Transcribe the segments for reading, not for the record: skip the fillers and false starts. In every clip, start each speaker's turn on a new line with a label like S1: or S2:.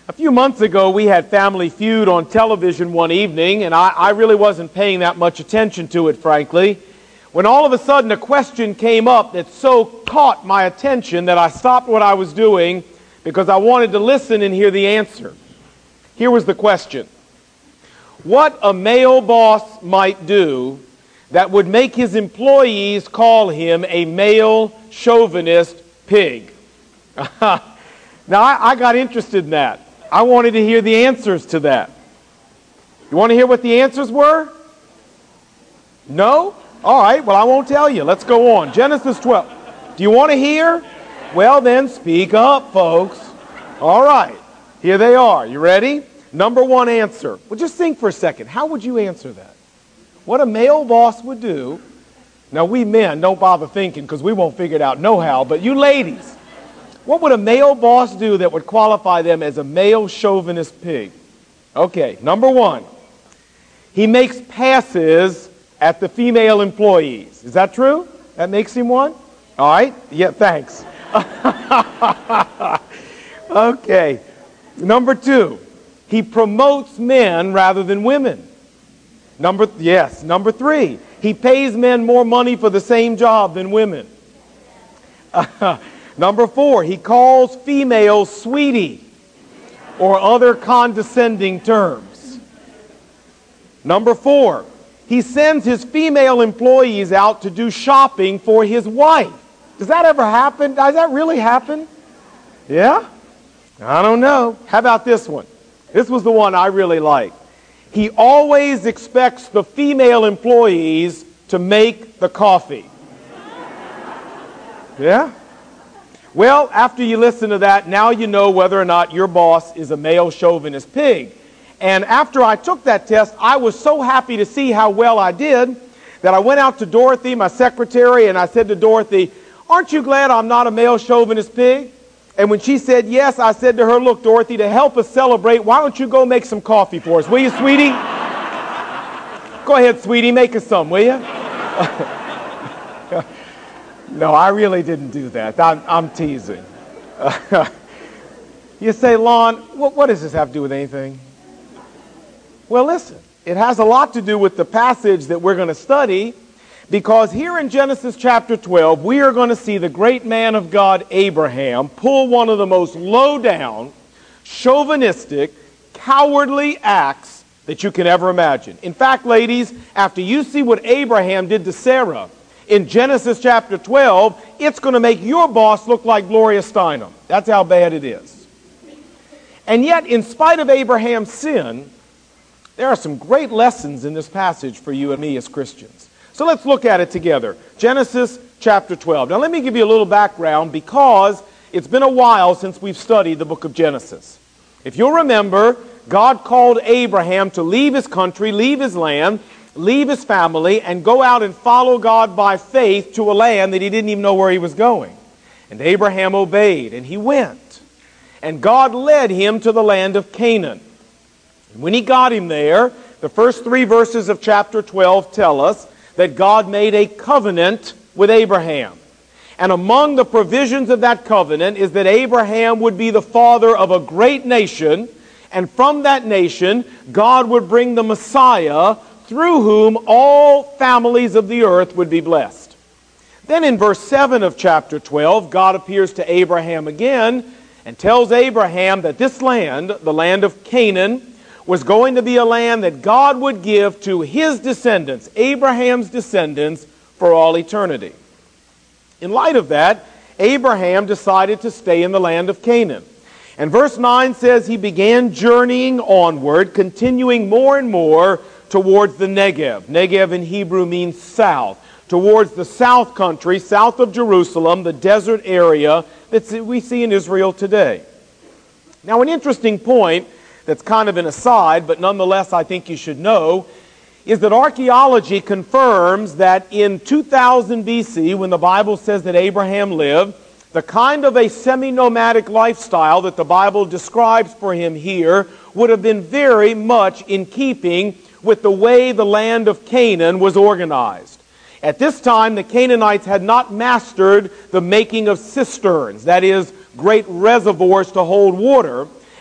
S1: A few months ago, we had Family Feud on television one evening, and I really wasn't paying that much attention to it, frankly, when all of a sudden a question came up that so caught my attention that I stopped what I was doing because I wanted to listen and hear the answer. Here was the question. What a male boss might do that would make his employees call him a male chauvinist pig. Now, I got interested in that. I wanted to hear the answers to that. You want to hear what the answers were? No? All right, well, I won't tell you. Let's go on. Genesis 12. Do you want to hear? Well, then, speak up, folks. All right, here they are. You ready? Number one answer. Well, just think for a second. How would you answer that? What a male boss would do. Now, we men don't bother thinking because we won't figure it out no-how, but you ladies, what would a male boss do that would qualify them as a male chauvinist pig? Okay, number one, he makes passes at the female employees. Is that true? That makes him one? All right, yeah, thanks. Okay, number two, he promotes men rather than women. Number three, he pays men more money for the same job than women. Number four, he calls females sweetie or other condescending terms. Number four, he sends his female employees out to do shopping for his wife. Does that ever happen? Does that really happen? Yeah? I don't know. How about this one? This was the one I really liked. He always expects the female employees to make the coffee. Yeah? Well, after you listen to that, now you know whether or not your boss is a male chauvinist pig. And after I took that test, I was so happy to see how well I did that I went out to Dorothy, my secretary, and I said to Dorothy, "Aren't you glad I'm not a male chauvinist pig?" And when she said yes, I said to her, "Look, Dorothy, to help us celebrate, why don't you go make some coffee for us? Will you, sweetie?" Go ahead, sweetie, make us some, will you? No, I really didn't do that. I'm teasing. You say, "Lon, what does this have to do with anything?" Well, listen, it has a lot to do with the passage that we're going to study, because here in Genesis chapter 12, we are going to see the great man of God, Abraham, pull one of the most low-down, chauvinistic, cowardly acts that you can ever imagine. In fact, ladies, after you see what Abraham did to Sarah in Genesis chapter 12, it's going to make your boss look like Gloria Steinem. That's how bad it is. And yet, in spite of Abraham's sin, there are some great lessons in this passage for you and me as Christians. So let's look at it together. Genesis chapter 12. Now let me give you a little background because it's been a while since we've studied the book of Genesis. If you'll remember, God called Abraham to leave his country, leave his land, leave his family, and go out and follow God by faith to a land that he didn't even know where he was going. And Abraham obeyed, and he went. And God led him to the land of Canaan. And when he got him there, the first 3 verses of chapter 12 tell us that God made a covenant with Abraham. And among the provisions of that covenant is that Abraham would be the father of a great nation, and from that nation, God would bring the Messiah, through whom all families of the earth would be blessed. Then in verse 7 of chapter 12, God appears to Abraham again and tells Abraham that this land, the land of Canaan, was going to be a land that God would give to his descendants, Abraham's descendants, for all eternity. In light of that, Abraham decided to stay in the land of Canaan. And verse 9 says he began journeying onward, continuing more and more towards the Negev. Negev in Hebrew means south. Towards the south country, south of Jerusalem, the desert area that we see in Israel today. Now, an interesting point that's kind of an aside, but nonetheless I think you should know, is that archaeology confirms that in 2000 BC, when the Bible says that Abraham lived, the kind of a semi-nomadic lifestyle that the Bible describes for him here would have been very much in keeping with the way the land of Canaan was organized. At this time, the Canaanites had not mastered the making of cisterns, that is, great reservoirs to hold water.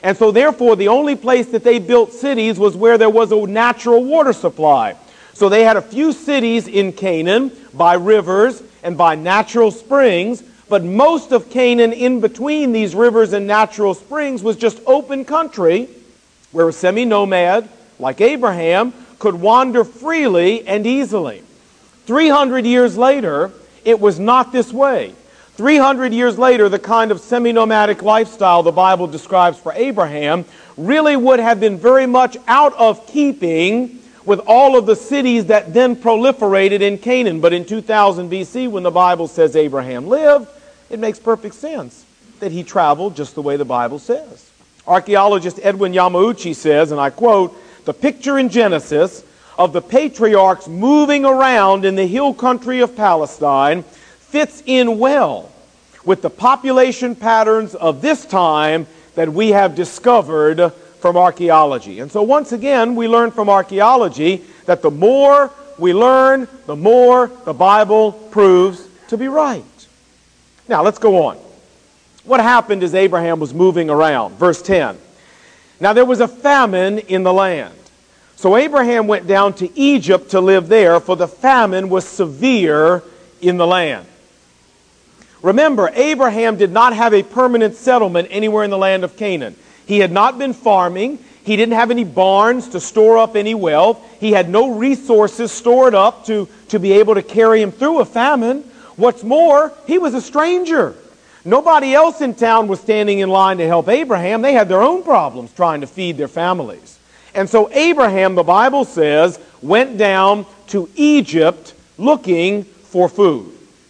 S1: And so therefore, the only place that they built cities was where there was a natural water supply. So they had a few cities in Canaan by rivers and by natural springs, but most of Canaan in between these rivers and natural springs was just open country where a semi-nomad like Abraham could wander freely and easily. 300 years later, it was not this way. 300 years later, the kind of semi-nomadic lifestyle the Bible describes for Abraham really would have been very much out of keeping with all of the cities that then proliferated in Canaan. But in 2000 BC, when the Bible says Abraham lived, it makes perfect sense that he traveled just the way the Bible says. Archaeologist Edwin Yamauchi says, and I quote, "The picture in Genesis of the patriarchs moving around in the hill country of Palestine fits in well with the population patterns of this time that we have discovered from archaeology." And so once again, we learn from archaeology that the more we learn, the more the Bible proves to be right. Now, let's go on. What happened as Abraham was moving around? Verse 10. Now, there was a famine in the land. So Abraham went down to Egypt to live there, for the famine was severe in the land. Remember, Abraham did not have a permanent settlement anywhere in the land of Canaan. He had not been farming. He didn't have any barns to store up any wealth. He had no resources stored up to be able to carry him through a famine. What's more, he was a stranger. Nobody else in town was standing in line to help Abraham. They had their own problems trying to feed their families. And so Abraham, the Bible says, went down to Egypt looking for food.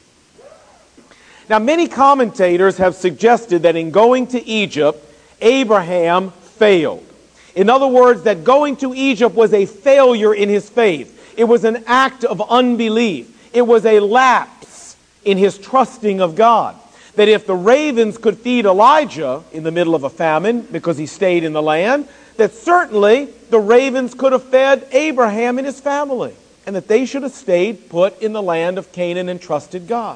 S1: Now, many commentators have suggested that in going to Egypt, Abraham failed. In other words, that going to Egypt was a failure in his faith. It was an act of unbelief. It was a lapse in his trusting of God. That if the ravens could feed Elijah in the middle of a famine because he stayed in the land, that certainly the ravens could have fed Abraham and his family, and that they should have stayed put in the land of Canaan and trusted God.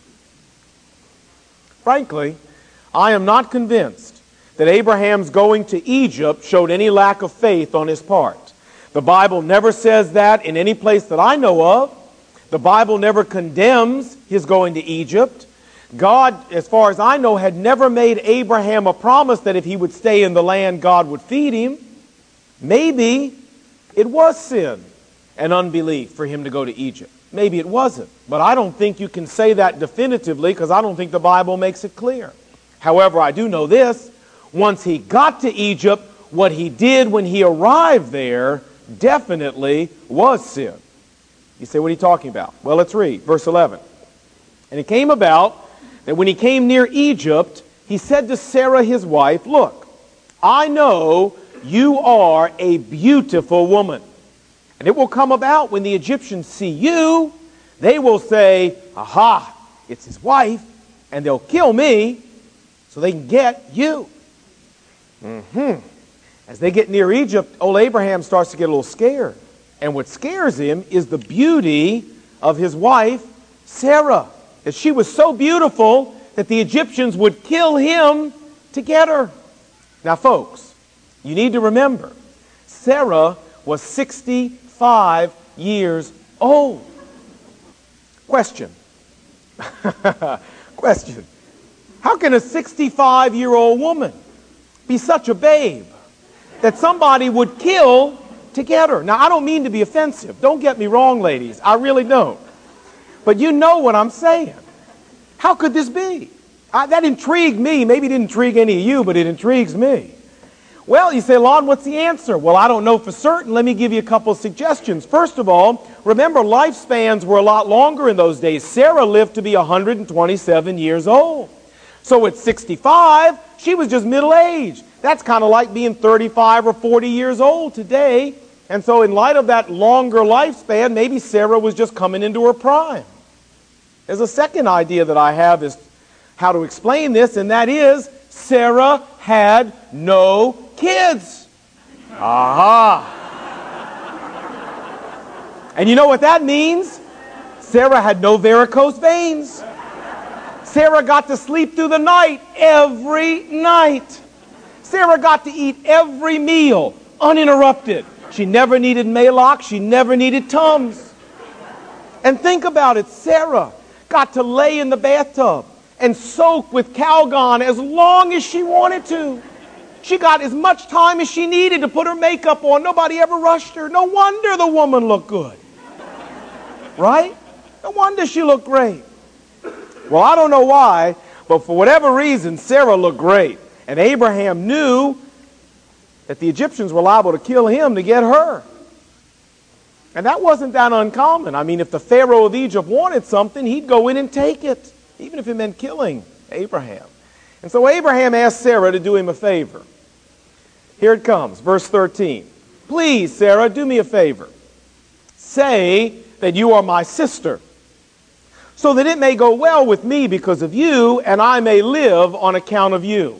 S1: Frankly, I am not convinced that Abraham's going to Egypt showed any lack of faith on his part. The Bible never says that in any place that I know of. The Bible never condemns his going to Egypt. God, as far as I know, had never made Abraham a promise that if he would stay in the land, God would feed him. Maybe it was sin and unbelief for him to go to Egypt. Maybe it wasn't. But I don't think you can say that definitively because I don't think the Bible makes it clear. However, I do know this. Once he got to Egypt, what he did when he arrived there definitely was sin. You say, what are you talking about? Well, let's read verse 11. "And it came about that when he came near Egypt, he said to Sarah his wife, 'Look, I know you are a beautiful woman. And it will come about when the Egyptians see you, they will say, aha, it's his wife, and they'll kill me so they can get you.'" As they get near Egypt, old Abraham starts to get a little scared. And what scares him is the beauty of his wife, Sarah. That she was so beautiful that the Egyptians would kill him to get her. Now, folks, you need to remember, Sarah was 65 years old. Question. Question. How can a 65-year-old woman be such a babe that somebody would kill to get her? Now, I don't mean to be offensive. Don't get me wrong, ladies. I really don't. But you know what I'm saying. How could this be? That intrigued me. Maybe it didn't intrigue any of you, but it intrigues me. Well, you say, Lon, what's the answer? Well, I don't know for certain. Let me give you a couple of suggestions. First of all, remember, lifespans were a lot longer in those days. Sarah lived to be 127 years old. So at 65, she was just middle-aged. That's kind of like being 35 or 40 years old today. And so in light of that longer lifespan, maybe Sarah was just coming into her prime. There's a second idea that I have is how to explain this, and that is Sarah had no kids. Aha! And you know what that means? Sarah had no varicose veins. Sarah got to sleep through the night every night. Sarah got to eat every meal uninterrupted. She never needed Maalox. She never needed Tums. And think about it. Sarah got to lay in the bathtub and soak with Calgon as long as she wanted to. She got as much time as she needed to put her makeup on. Nobody ever rushed her. No wonder the woman looked good. Right? No wonder she looked great. Well, I don't know why, but for whatever reason, Sarah looked great. And Abraham knew that the Egyptians were liable to kill him to get her. And that wasn't that uncommon. I mean, if the Pharaoh of Egypt wanted something, he'd go in and take it, even if it meant killing Abraham. And so Abraham asked Sarah to do him a favor. Here it comes, verse 13. Please, Sarah, do me a favor. Say that you are my sister, so that it may go well with me because of you, and I may live on account of you.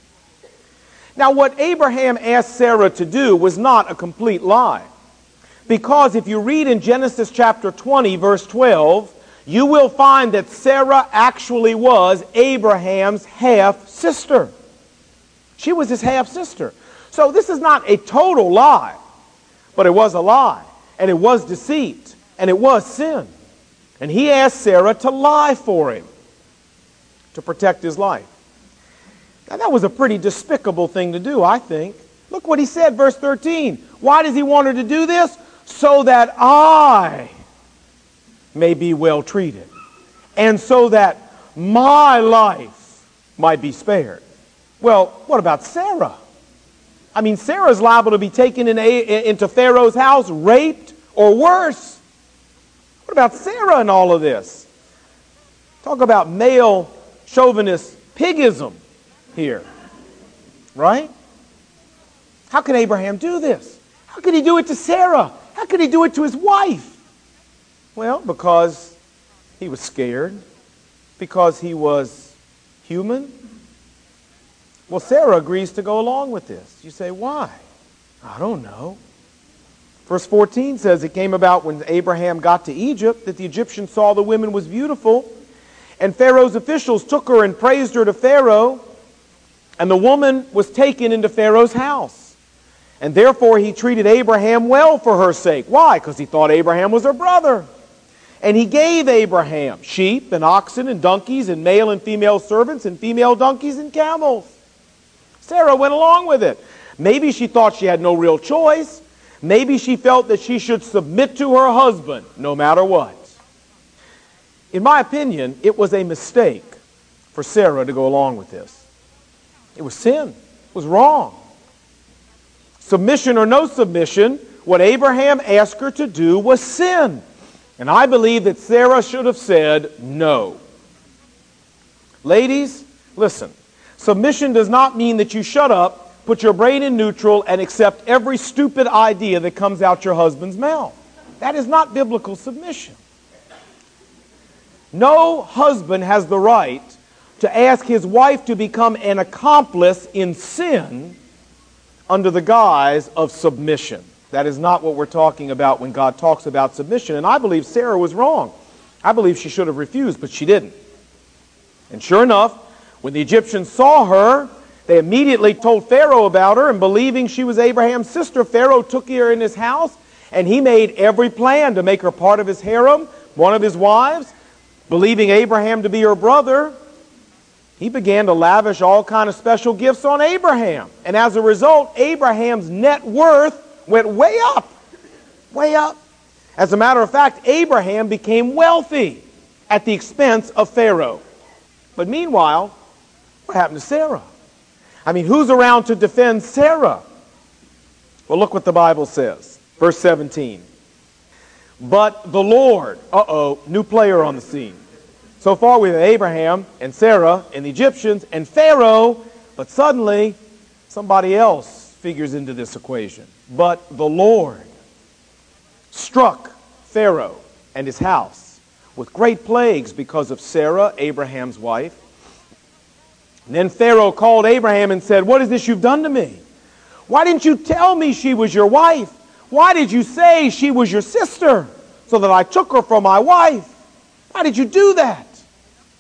S1: Now, what Abraham asked Sarah to do was not a complete lie. Because if you read in Genesis chapter 20, verse 12, you will find that Sarah actually was Abraham's half-sister. She was his half-sister. So this is not a total lie, but it was a lie, and it was deceit, and it was sin. And he asked Sarah to lie for him to protect his life. Now, that was a pretty despicable thing to do, I think. Look what he said, verse 13. Why does he want her to do this? So that I may be well treated, and so that my life might be spared. Well, what about Sarah? I mean, Sarah's liable to be taken into Pharaoh's house, raped, or worse. What about Sarah in all of this? Talk about male chauvinist pigism here, right? How can Abraham do this? How could he do it to Sarah? How could he do it to his wife? Well, because he was scared, because he was human. Well, Sarah agrees to go along with this. You say, why? I don't know. Verse 14 says, it came about when Abraham got to Egypt that the Egyptians saw the woman was beautiful, and Pharaoh's officials took her and praised her to Pharaoh, and the woman was taken into Pharaoh's house. And therefore he treated Abraham well for her sake. Why? Because he thought Abraham was her brother. And he gave Abraham sheep and oxen and donkeys and male and female servants and female donkeys and camels. Sarah went along with it. Maybe she thought she had no real choice. Maybe she felt that she should submit to her husband no matter what. In my opinion, it was a mistake for Sarah to go along with this. It was sin. It was wrong. Submission or no submission, what Abraham asked her to do was sin. And I believe that Sarah should have said no. Ladies, listen. Submission does not mean that you shut up, put your brain in neutral, and accept every stupid idea that comes out your husband's mouth. That is not biblical submission. No husband has the right to ask his wife to become an accomplice in sin under the guise of submission. That is not what we're talking about when God talks about submission. And I believe Sarah was wrong. I believe she should have refused, but she didn't. And sure enough, when the Egyptians saw her, they immediately told Pharaoh about her, and believing she was Abraham's sister, Pharaoh took her in his house, and he made every plan to make her part of his harem, one of his wives. Believing Abraham to be her brother, he began to lavish all kinds of special gifts on Abraham. And as a result, Abraham's net worth went way up. Way up. As a matter of fact, Abraham became wealthy at the expense of Pharaoh. But meanwhile, what happened to Sarah? I mean, who's around to defend Sarah? Well, look what the Bible says. Verse 17. But the Lord, new player on the scene. So far we have Abraham and Sarah and the Egyptians and Pharaoh, but suddenly somebody else figures into this equation. But the Lord struck Pharaoh and his house with great plagues because of Sarah, Abraham's wife. And then Pharaoh called Abraham and said, "What is this you've done to me? Why didn't you tell me she was your wife? Why did you say she was your sister so that I took her for my wife? Why did you do that?"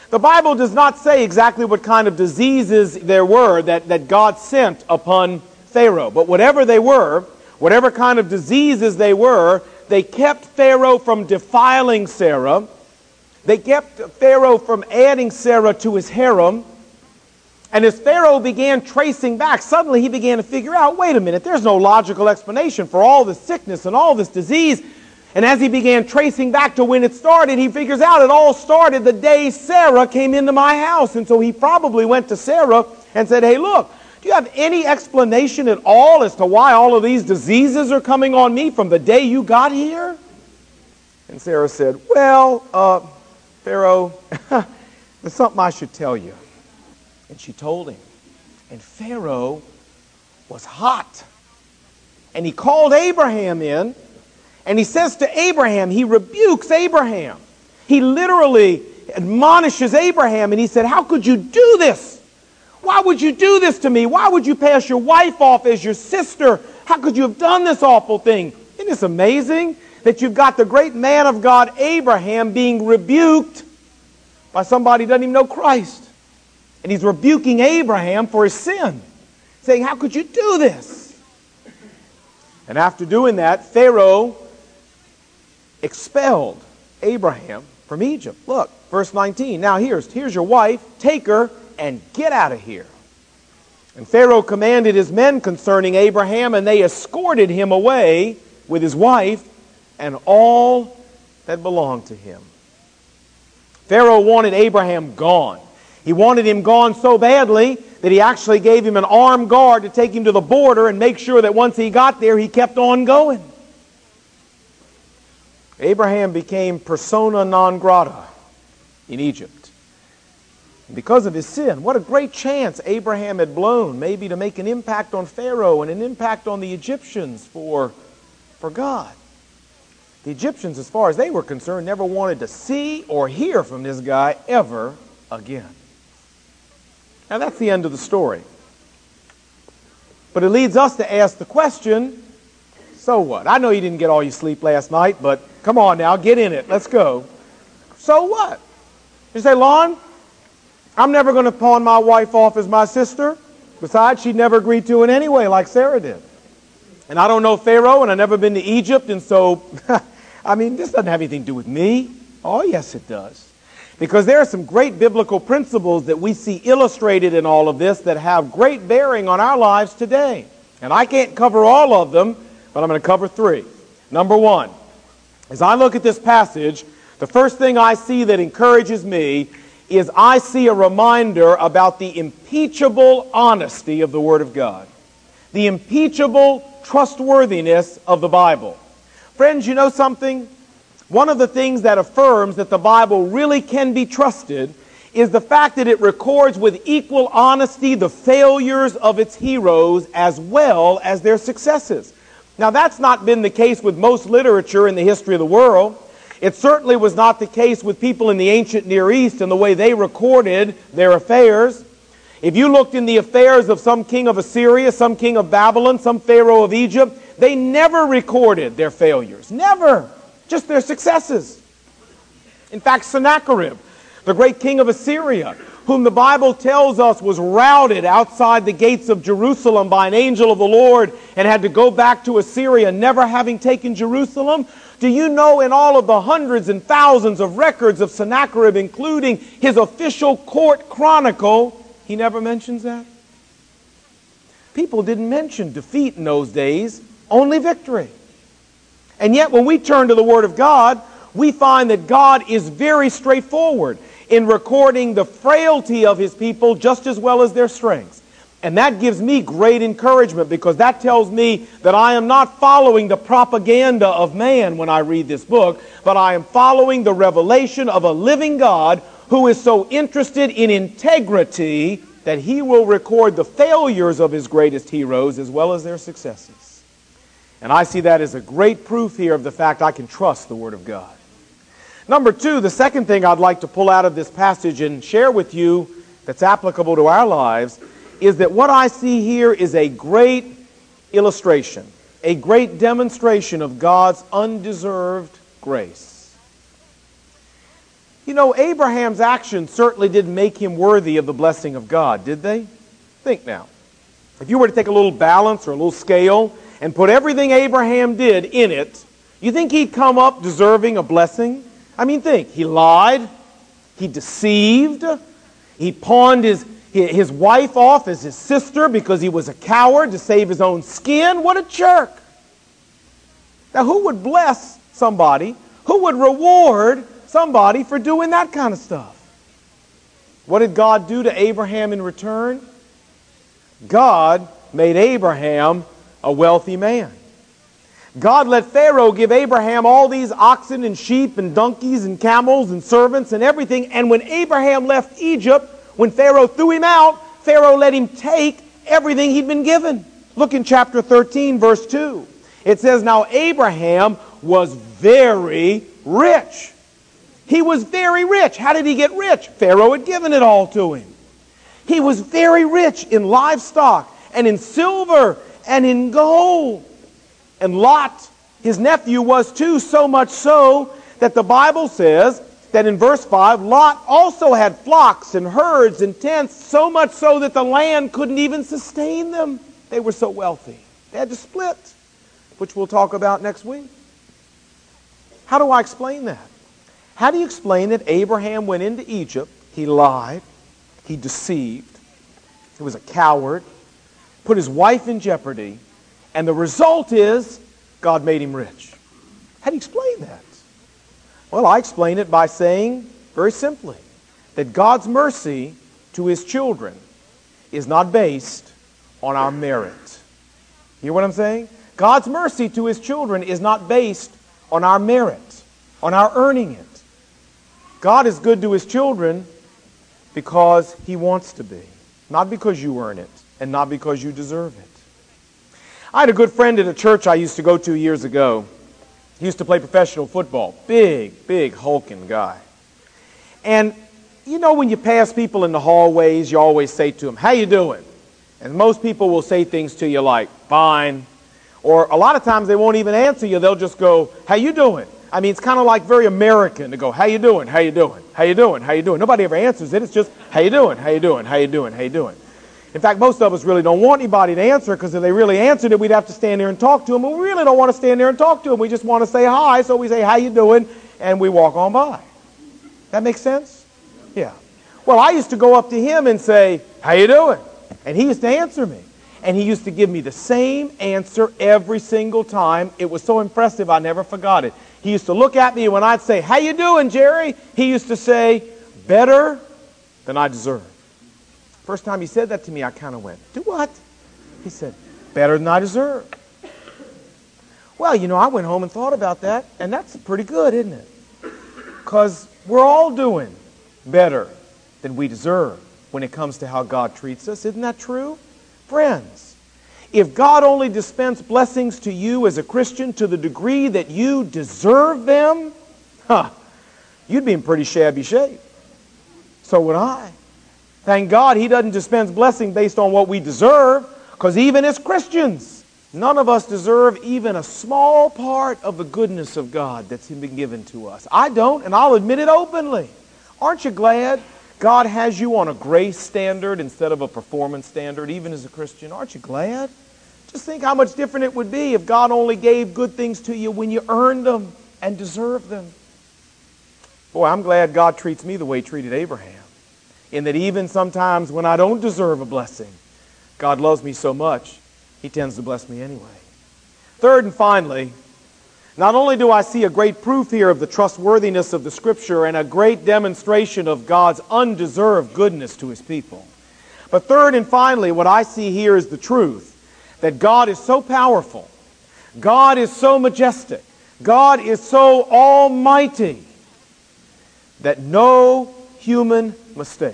S1: The Bible does not say exactly what kind of diseases there were that God sent upon Pharaoh. But whatever they were, whatever kind of diseases they were, they kept Pharaoh from defiling Sarah. They kept Pharaoh from adding Sarah to his harem. And as Pharaoh began tracing back, suddenly he began to figure out, wait a minute, there's no logical explanation for all this sickness and all this disease. And as he began tracing back to when it started, he figures out it all started the day Sarah came into my house. And so he probably went to Sarah and said, hey, look, do you have any explanation at all as to why all of these diseases are coming on me from the day you got here? And Sarah said, well, Pharaoh, there's something I should tell you. And she told him. And Pharaoh was hot. And he called Abraham in. And he says to Abraham, he rebukes Abraham. He literally admonishes Abraham. And he said, how could you do this? Why would you do this to me? Why would you pass your wife off as your sister? How could you have done this awful thing? Isn't this amazing that you've got the great man of God, Abraham, being rebuked by somebody who doesn't even know Christ? And he's rebuking Abraham for his sin, saying, how could you do this? And after doing that, Pharaoh expelled Abraham from Egypt. Look, verse 19. Now here's your wife. Take her and get out of here. And Pharaoh commanded his men concerning Abraham, and they escorted him away with his wife and all that belonged to him. Pharaoh wanted Abraham gone. He wanted him gone so badly that he actually gave him an armed guard to take him to the border and make sure that once he got there, he kept on going. Abraham became persona non grata in Egypt. And because of his sin, what a great chance Abraham had blown, maybe to make an impact on Pharaoh and an impact on the Egyptians for God. The Egyptians, as far as they were concerned, never wanted to see or hear from this guy ever again. Now that's the end of the story. But it leads us to ask the question, so what? I know you didn't get all your sleep last night, but come on now, get in it. Let's go. So what? You say, Lon, I'm never going to pawn my wife off as my sister. Besides, she'd never agreed to it anyway, like Sarah did. And I don't know Pharaoh, and I've never been to Egypt, and so, I mean, this doesn't have anything to do with me. Oh, yes, it does. Because there are some great biblical principles that we see illustrated in all of this that have great bearing on our lives today. And I can't cover all of them, but I'm going to cover three. Number one, as I look at this passage, the first thing I see that encourages me is I see a reminder about the impeachable honesty of the Word of God. The impeachable trustworthiness of the Bible. Friends, you know something? One of the things that affirms that the Bible really can be trusted is the fact that it records with equal honesty the failures of its heroes as well as their successes. Now, that's not been the case with most literature in the history of the world. It certainly was not the case with people in the ancient Near East and the way they recorded their affairs. If you looked in the affairs of some king of Assyria, some king of Babylon, some pharaoh of Egypt, they never recorded their failures. Never. Just their successes. In fact, Sennacherib, the great king of Assyria, whom the Bible tells us was routed outside the gates of Jerusalem by an angel of the Lord and had to go back to Assyria, never having taken Jerusalem. Do you know in all of the hundreds and thousands of records of Sennacherib, including his official court chronicle, he never mentions that? People didn't mention defeat in those days, only victory. And yet when we turn to the Word of God, we find that God is very straightforward in recording the frailty of His people just as well as their strengths. And that gives me great encouragement because that tells me that I am not following the propaganda of man when I read this book, but I am following the revelation of a living God who is so interested in integrity that He will record the failures of His greatest heroes as well as their successes. And I see that as a great proof here of the fact I can trust the Word of God. Number two, the second thing I'd like to pull out of this passage and share with you that's applicable to our lives is that what I see here is a great illustration, a great demonstration of God's undeserved grace. You know, Abraham's actions certainly didn't make him worthy of the blessing of God, did they? Think now. If you were to take a little balance or a little scale and put everything Abraham did in it, you think he'd come up deserving a blessing? I mean, think. He lied. He deceived. He pawned his wife off as his sister because he was a coward to save his own skin. What a jerk. Now, who would bless somebody? Who would reward somebody for doing that kind of stuff? What did God do to Abraham in return? God made Abraham a wealthy man. God let Pharaoh give Abraham all these oxen and sheep and donkeys and camels and servants and everything. And when Abraham left Egypt, when Pharaoh threw him out, Pharaoh let him take everything he'd been given. Look in chapter 13, verse 2. It says, now Abraham was very rich. He was very rich. How did he get rich? Pharaoh had given it all to him. He was very rich in livestock and in silver and in gold. And Lot, his nephew, was too, so much so that the Bible says that in verse 5, Lot also had flocks and herds and tents, so much so that the land couldn't even sustain them. They were so wealthy. They had to split, which we'll talk about next week. How do I explain that? How do you explain that Abraham went into Egypt, he lied, he deceived, he was a coward, put his wife in jeopardy, and the result is God made him rich? How do you explain that? Well, I explain it by saying, very simply, that God's mercy to His children is not based on our merit. You hear what I'm saying? God's mercy to His children is not based on our merit, on our earning it. God is good to His children because He wants to be, not because you earn it and not because you deserve it. I had a good friend at a church I used to go to years ago. He used to play professional football. Big, hulking guy. And you know, when you pass people in the hallways, you always say to them, how you doing? And most people will say things to you like, fine. Or a lot of times they won't even answer you. They'll just go, how you doing? I mean, it's kind of like very American to go, how you doing? How you doing? How you doing? How you doing? Nobody ever answers it. It's just, how you doing? How you doing? How you doing? How you doing? In fact, most of us really don't want anybody to answer, because if they really answered it, we'd have to stand there and talk to them. But we really don't want to stand there and talk to them. We just want to say hi, so we say, how you doing? And we walk on by. That makes sense? Yeah. Well, I used to go up to him and say, how you doing? And he used to answer me. And he used to give me the same answer every single time. It was so impressive, I never forgot it. He used to look at me, and when I'd say, how you doing, Jerry? He used to say, better than I deserve. First time he said that to me, I kind of went, do what? He said, better than I deserve. Well, you know, I went home and thought about that, and that's pretty good, isn't it? Because we're all doing better than we deserve when it comes to how God treats us. Isn't that true? Friends, if God only dispensed blessings to you as a Christian to the degree that you deserve them, you'd be in pretty shabby shape. So would I. Thank God He doesn't dispense blessing based on what we deserve, because even as Christians, none of us deserve even a small part of the goodness of God that's been given to us. I don't, and I'll admit it openly. Aren't you glad God has you on a grace standard instead of a performance standard, even as a Christian? Aren't you glad? Just think how much different it would be if God only gave good things to you when you earned them and deserved them. Boy, I'm glad God treats me the way He treated Abraham, in that even sometimes when I don't deserve a blessing, God loves me so much, He tends to bless me anyway. Third and finally, not only do I see a great proof here of the trustworthiness of the Scripture and a great demonstration of God's undeserved goodness to His people, but third and finally, what I see here is the truth that God is so powerful, God is so majestic, God is so almighty, that no human mistake,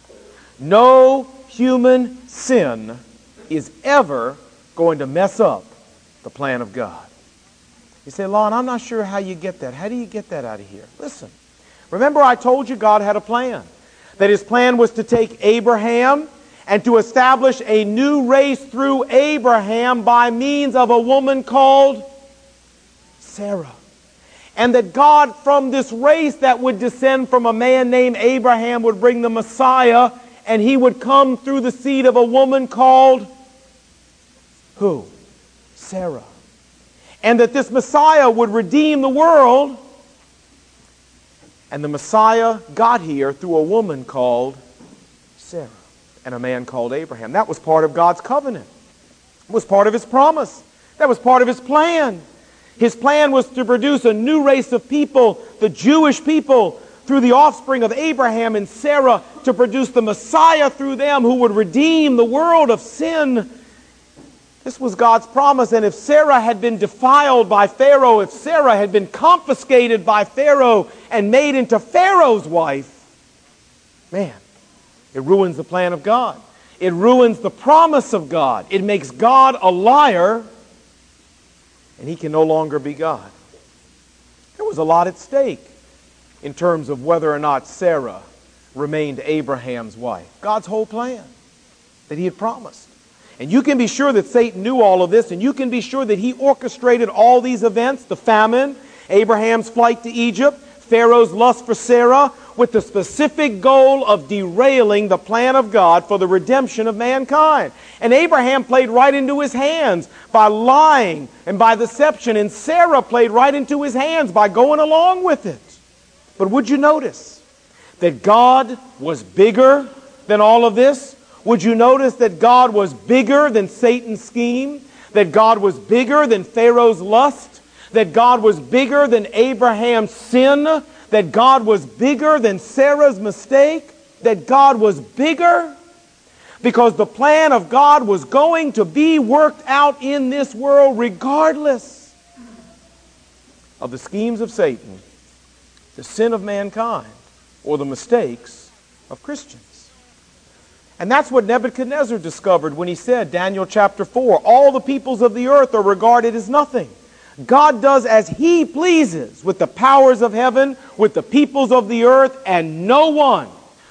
S1: no human sin is ever going to mess up the plan of God. You say, Lon, I'm not sure how you get that. How do you get that out of here? Listen, remember I told you God had a plan. That His plan was to take Abraham and to establish a new race through Abraham by means of a woman called Sarah. and that God from this race that would descend from a man named Abraham would bring the Messiah, and he would come through the seed of a woman called who? Sarah. And that this Messiah would redeem the world, and the Messiah got here through a woman called Sarah and a man called Abraham. That was part of God's covenant. It was part of His promise. That was part of His plan. His plan was to produce a new race of people, the Jewish people, through the offspring of Abraham and Sarah, to produce the Messiah through them who would redeem the world of sin. This was God's promise, and if Sarah had been defiled by Pharaoh, if Sarah had been confiscated by Pharaoh and made into Pharaoh's wife, man, it ruins the plan of God. It ruins the promise of God. It makes God a liar, and He can no longer be God. There was a lot at stake in terms of whether or not Sarah remained Abraham's wife. God's whole plan that He had promised. And you can be sure that Satan knew all of this, and you can be sure that he orchestrated all these events, the famine, Abraham's flight to Egypt, Pharaoh's lust for Sarah, with the specific goal of derailing the plan of God for the redemption of mankind. And Abraham played right into his hands by lying and by deception, and Sarah played right into his hands by going along with it. But would you notice that God was bigger than all of this? Would you notice that God was bigger than Satan's scheme? That God was bigger than Pharaoh's lust? That God was bigger than Abraham's sin? That God was bigger than Sarah's mistake? That God was bigger? Because the plan of God was going to be worked out in this world regardless of the schemes of Satan, the sin of mankind, or the mistakes of Christians. And that's what Nebuchadnezzar discovered when he said, Daniel chapter 4, all the peoples of the earth are regarded as nothing. God does as He pleases with the powers of heaven, with the peoples of the earth, and no one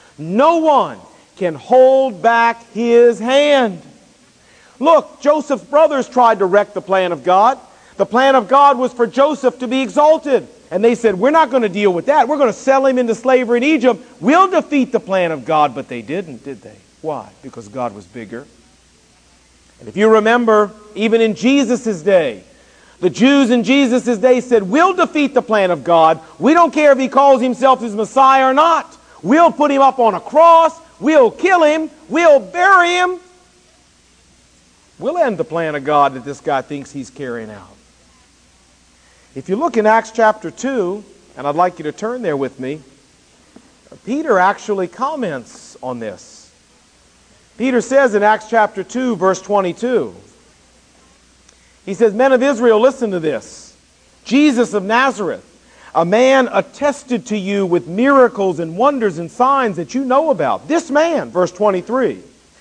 S1: can hold back His hand. Look, Joseph's brothers tried to wreck the plan of God. The plan of God was for Joseph to be exalted. And they said, we're not going to deal with that. We're going to sell him into slavery in Egypt. We'll defeat the plan of God. But they didn't, did they? Why? Because God was bigger. And if you remember, even in Jesus' day, the Jews in Jesus' day said, we'll defeat the plan of God. We don't care if He calls Himself His Messiah or not. We'll put Him up on a cross. We'll kill Him. We'll bury Him. We'll end the plan of God that this guy thinks he's carrying out. If you look in Acts chapter 2, and I'd like you to turn there with me, Peter actually comments on this. Peter says in Acts chapter 2, verse 22, he says, men of Israel, listen to this. Jesus of Nazareth, a man attested to you with miracles and wonders and signs that you know about. This man, verse 23,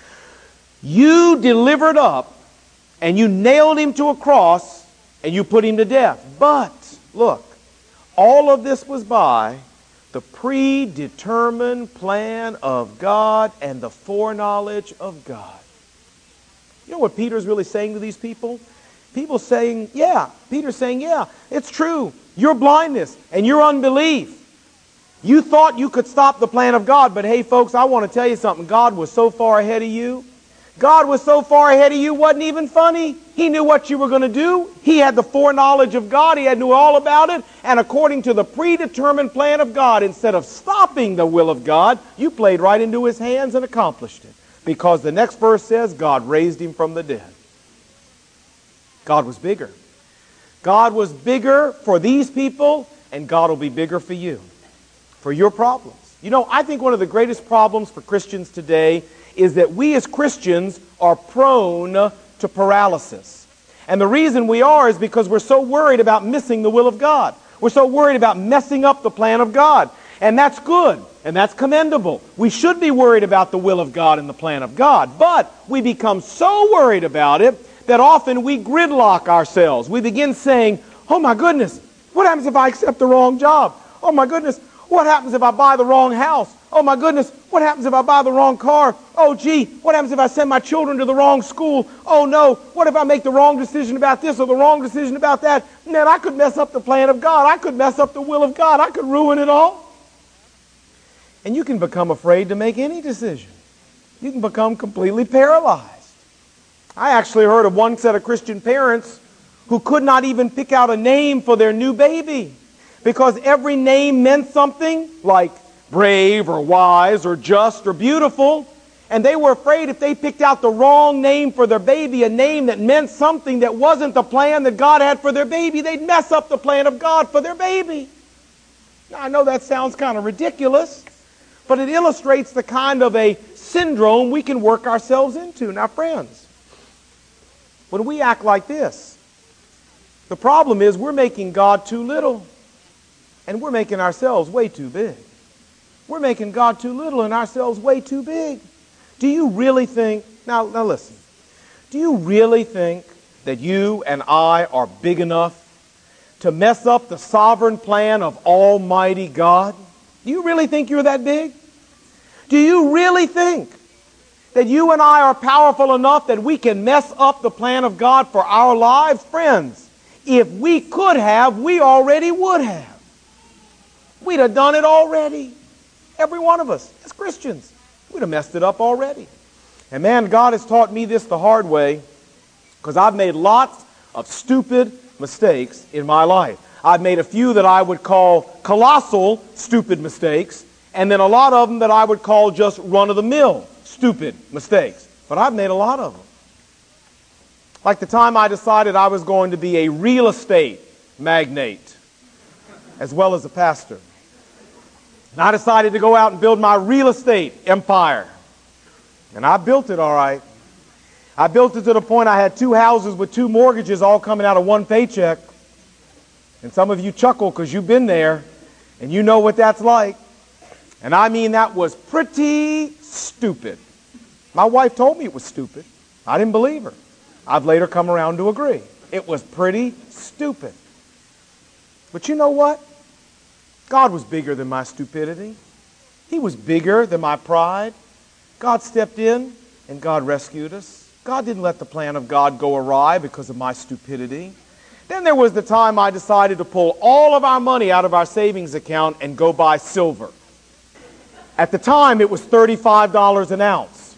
S1: you delivered up and you nailed Him to a cross and you put Him to death. But, look, all of this was by the predetermined plan of God and the foreknowledge of God. You know what Peter's really saying to these people? Peter's saying, yeah, it's true. Your blindness and your unbelief. You thought you could stop the plan of God, but hey, folks, I want to tell you something. God was so far ahead of you. God was so far ahead of you, wasn't even funny. He knew what you were going to do. He had the foreknowledge of God. He knew all about it. And according to the predetermined plan of God, instead of stopping the will of God, you played right into His hands and accomplished it. Because the next verse says, God raised Him from the dead. God was bigger. God was bigger for these people, and God will be bigger for you, for your problems. You know, I think one of the greatest problems for Christians today is that we as Christians are prone to paralysis. And the reason we are is because we're so worried about missing the will of God. We're so worried about messing up the plan of God. And that's good, and that's commendable. We should be worried about the will of God and the plan of God. But we become so worried about it that often we gridlock ourselves. We begin saying, oh my goodness, what happens if I accept the wrong job? Oh my goodness, What happens if I buy the wrong house? Oh my goodness, what happens if I buy the wrong car? Oh gee, what happens if I send my children to the wrong school? Oh no, what if I make the wrong decision about this or the wrong decision about that? Man, I could mess up the plan of God. I could mess up the will of God. I could ruin it all. And you can become afraid to make any decision. You can become completely paralyzed. I actually heard of one set of Christian parents who could not even pick out a name for their new baby because every name meant something, like brave or wise or just or beautiful. And they were afraid if they picked out the wrong name for their baby, a name that meant something that wasn't the plan that God had for their baby, they'd mess up the plan of God for their baby. Now, I know that sounds kind of ridiculous, but it illustrates the kind of a syndrome we can work ourselves into. Now, friends, when we act like this, the problem is we're making God too little, and we're making ourselves way too big. We're making God too little and ourselves way too big. Do you really think, now listen, do you really think that you and I are big enough to mess up the sovereign plan of Almighty God? Do you really think you're that big? Do you really think that you and I are powerful enough that we can mess up the plan of God for our lives? Friends, if we could have, we already would have. We'd have done it already. Every one of us, as Christians, we'd have messed it up already. And man, God has taught me this the hard way because I've made lots of stupid mistakes in my life. I've made a few that I would call colossal stupid mistakes, and then a lot of them that I would call just run-of-the-mill stupid mistakes. But I've made a lot of them. Like the time I decided I was going to be a real estate magnate as well as a pastor. And I decided to go out and build my real estate empire. And I built it all right. I built it to the point I had 2 houses with 2 mortgages all coming out of one paycheck. And some of you chuckle because you've been there and you know what that's like. And I mean, that was pretty stupid. My wife told me it was stupid. I didn't believe her. I've later come around to agree. It was pretty stupid. But you know what? God was bigger than my stupidity. He was bigger than my pride. God stepped in and God rescued us. God didn't let the plan of God go awry because of my stupidity. Then there was the time I decided to pull all of our money out of our savings account and go buy silver. At the time, it was $35 an ounce.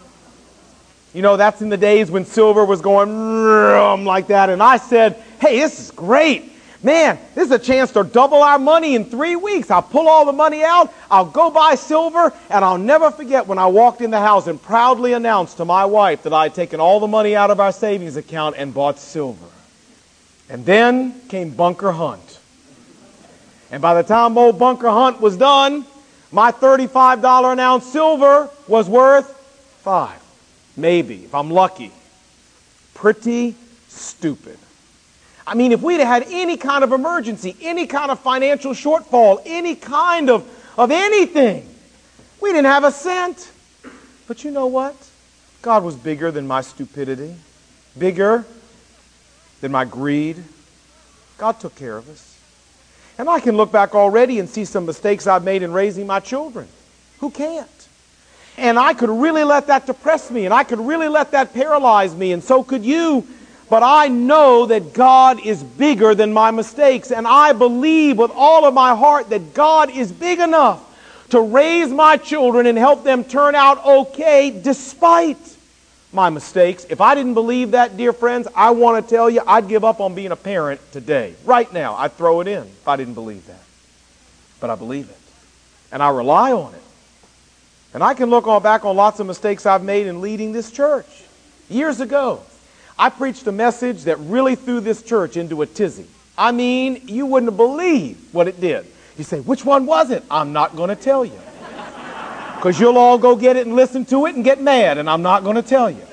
S1: You know, that's in the days when silver was going like that. And I said, hey, this is great. Man, this is a chance to double our money in 3 weeks. I'll pull all the money out, I'll go buy silver, and I'll never forget when I walked in the house and proudly announced to my wife that I had taken all the money out of our savings account and bought silver. And then came Bunker Hunt. And by the time old Bunker Hunt was done, my $35 an ounce silver was worth $5. Maybe, if I'm lucky. Pretty stupid. I mean, if we'd had any kind of emergency, any kind of financial shortfall, any kind of anything, we didn't have a cent. But you know what? God was bigger than my stupidity, bigger than my greed. God took care of us. And I can look back already and see some mistakes I've made in raising my children. Who can't? And I could really let that depress me, and I could really let that paralyze me, and so could you. But I know that God is bigger than my mistakes, and I believe with all of my heart that God is big enough to raise my children and help them turn out okay despite my mistakes. If I didn't believe that, dear friends, I want to tell you I'd give up on being a parent today. Right now, I'd throw it in if I didn't believe that. But I believe it, and I rely on it. And I can look back on lots of mistakes I've made in leading this church. Years ago, I preached a message that really threw this church into a tizzy. I mean, you wouldn't believe what it did. You say, which one was it? I'm not going to tell you. Because you'll all go get it and listen to it and get mad, and I'm not going to tell you.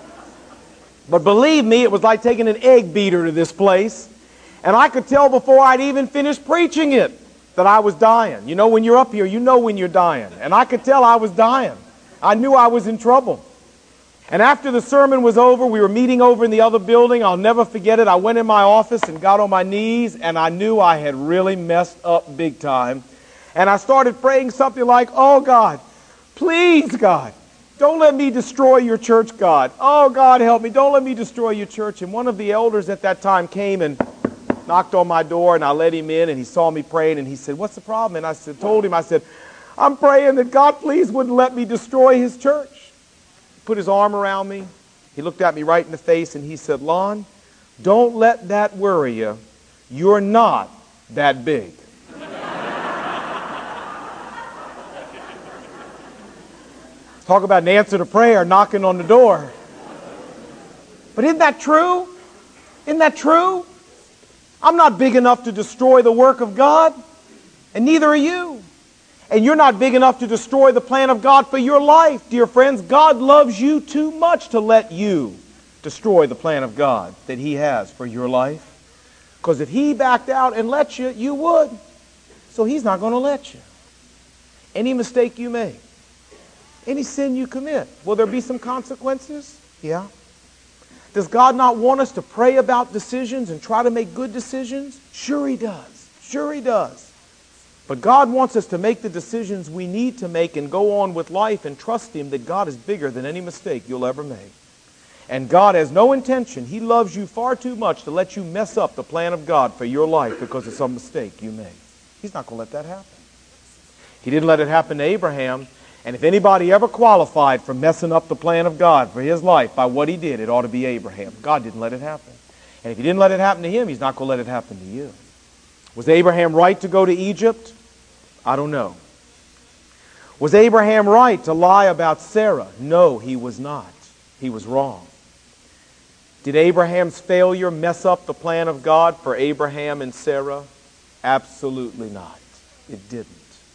S1: But believe me, it was like taking an egg beater to this place. And I could tell before I'd even finished preaching it that I was dying. You know, when you're up here, you know when you're dying. And I could tell I was dying. I knew I was in trouble. And after the sermon was over, we were meeting over in the other building. I'll never forget it. I went in my office and got on my knees, and I knew I had really messed up big time. And I started praying something like, oh God, please God, don't let me destroy your church, God. Oh God, help me. Don't let me destroy your church. And one of the elders at that time came and knocked on my door, and I let him in, and he saw me praying, and he said, what's the problem? And I told him, I'm praying that God please wouldn't let me destroy his church. He put his arm around me. He looked at me right in the face, and he said, Lon, don't let that worry you. You're not that big. Talk about an answer to prayer, knocking on the door. But isn't that true? Isn't that true? I'm not big enough to destroy the work of God, and neither are you. And you're not big enough to destroy the plan of God for your life, dear friends. God loves you too much to let you destroy the plan of God that He has for your life. Because if He backed out and let you, you would. So He's not going to let you. Any mistake you make, any sin you commit, will there be some consequences? Yeah. Does God not want us to pray about decisions and try to make good decisions? Sure He does. Sure He does. But God wants us to make the decisions we need to make and go on with life and trust Him that God is bigger than any mistake you'll ever make. And God has no intention. He loves you far too much to let you mess up the plan of God for your life because of some mistake you made. He's not going to let that happen. He didn't let it happen to Abraham. And if anybody ever qualified for messing up the plan of God for his life by what he did, it ought to be Abraham. God didn't let it happen. And if He didn't let it happen to him, He's not going to let it happen to you. Was Abraham right to go to Egypt? I don't know. Was Abraham right to lie about Sarah? No, he was not. He was wrong. Did Abraham's failure mess up the plan of God for Abraham and Sarah? Absolutely not. It didn't.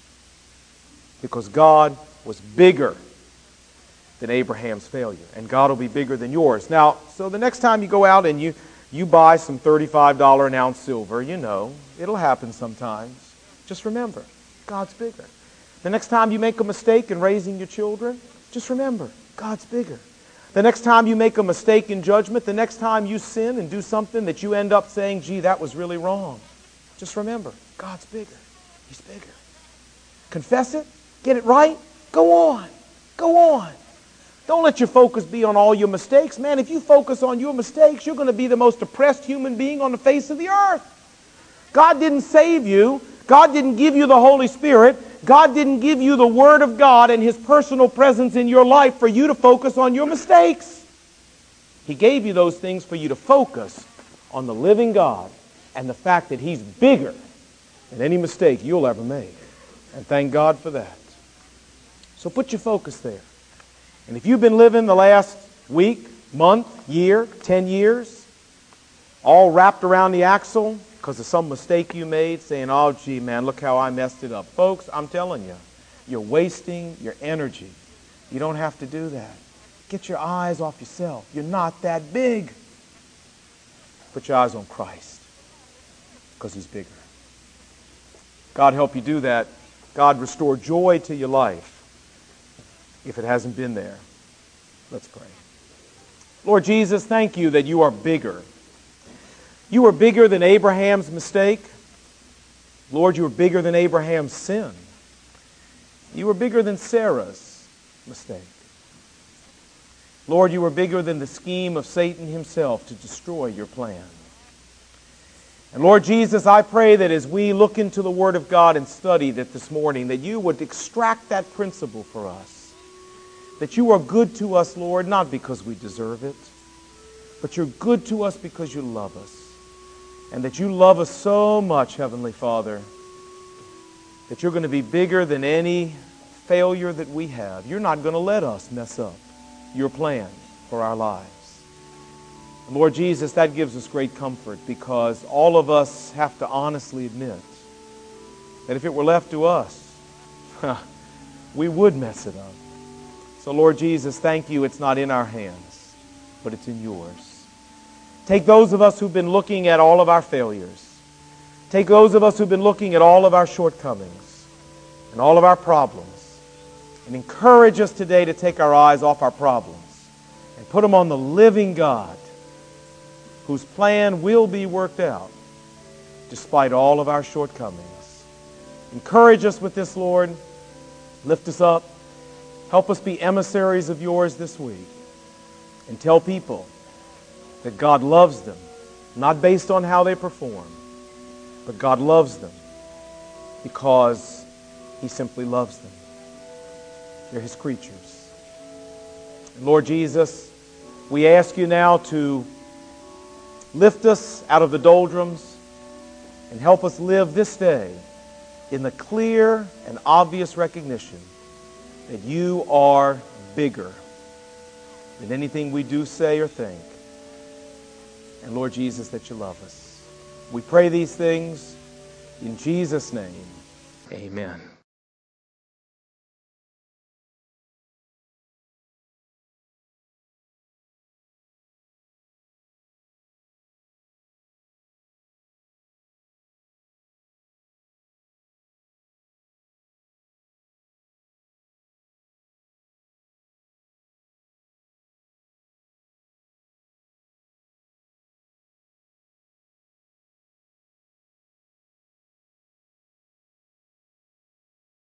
S1: Because God was bigger than Abraham's failure. And God will be bigger than yours. Now, so the next time you go out and you buy some $35 an ounce silver, it'll happen sometimes. Just remember, God's bigger. The next time you make a mistake in raising your children, just remember, God's bigger. The next time you make a mistake in judgment, the next time you sin and do something that you end up saying, gee, that was really wrong, just remember, God's bigger. He's bigger. Confess it. Get it right. Go on. Go on. Don't let your focus be on all your mistakes. Man, if you focus on your mistakes, you're going to be the most depressed human being on the face of the earth. God didn't save you. God didn't give you the Holy Spirit. God didn't give you the Word of God and His personal presence in your life for you to focus on your mistakes. He gave you those things for you to focus on the living God and the fact that He's bigger than any mistake you'll ever make. And thank God for that. So put your focus there. And if you've been living the last week, month, year, 10 years, all wrapped around the axle because of some mistake you made, saying, oh, gee, man, look how I messed it up. Folks, I'm telling you, you're wasting your energy. You don't have to do that. Get your eyes off yourself. You're not that big. Put your eyes on Christ because He's bigger. God help you do that. God restore joy to your life if it hasn't been there. Let's pray. Lord Jesus, thank You that You are bigger. You are bigger than Abraham's mistake. Lord, You are bigger than Abraham's sin. You are bigger than Sarah's mistake. Lord, You are bigger than the scheme of Satan himself to destroy Your plan. And Lord Jesus, I pray that as we look into the Word of God and study that this morning, that You would extract that principle for us. That You are good to us, Lord, not because we deserve it, but You're good to us because You love us. And that You love us so much, Heavenly Father, that You're going to be bigger than any failure that we have. You're not going to let us mess up Your plan for our lives. And Lord Jesus, that gives us great comfort because all of us have to honestly admit that if it were left to us, we would mess it up. So Lord Jesus, thank You, it's not in our hands, but it's in Yours. Take those of us who've been looking at all of our failures. Take those of us who've been looking at all of our shortcomings and all of our problems, and encourage us today to take our eyes off our problems and put them on the living God whose plan will be worked out despite all of our shortcomings. Encourage us with this, Lord. Lift us up. Help us be emissaries of yours this week. And tell people that God loves them, not based on how they perform, but God loves them because He simply loves them. They're His creatures. And Lord Jesus, we ask you now to lift us out of the doldrums and help us live this day in the clear and obvious recognition that you are bigger than anything we do, say, or think. And Lord Jesus, that you love us. We pray these things in Jesus' name. Amen.